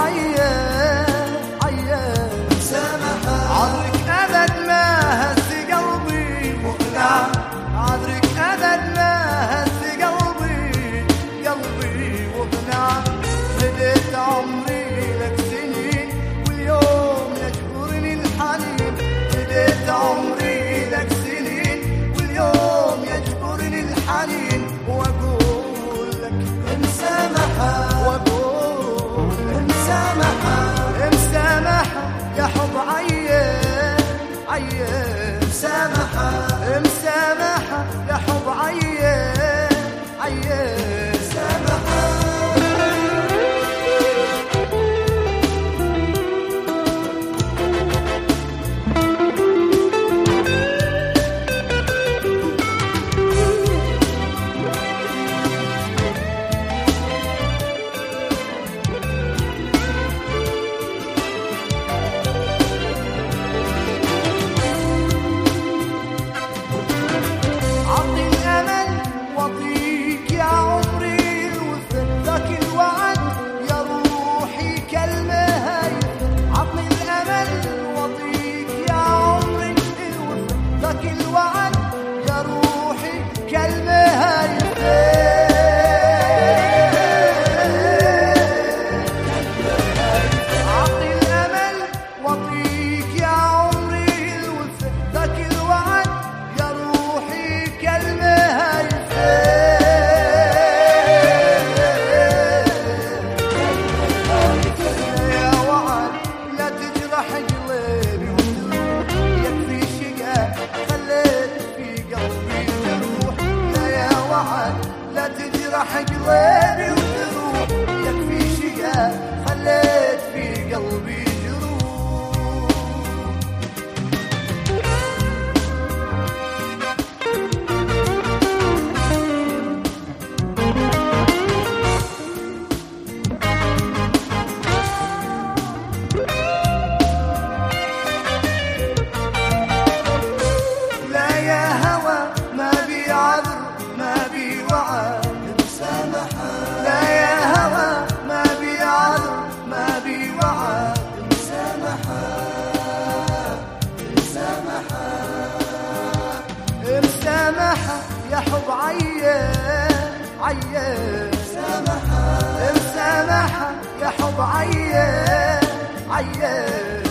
عذرك أبد ما هز قلبي مقنع، عذرك أبد ما هز قلبي وقنع. هديت عمري لك سنين واليوم يجبرني الحنين، هديت عمري لك سنين واليوم يجبرني الحنين. وأقول لك مسامحة، وأقول مسامحة مسامحة يا حب مسامحة مسامحة يا حب مسامحة. لا تجرح قلبي وتروح، يكفي شقا خليت في قلبي جروح. لا يا هوى ما بي عذر ما بي وعد مسامحة، لا يا هوى ما بي عذر ما بي وعد مسامحة مسامحة مسامحة يا حب مسامحة مسامحة يا حب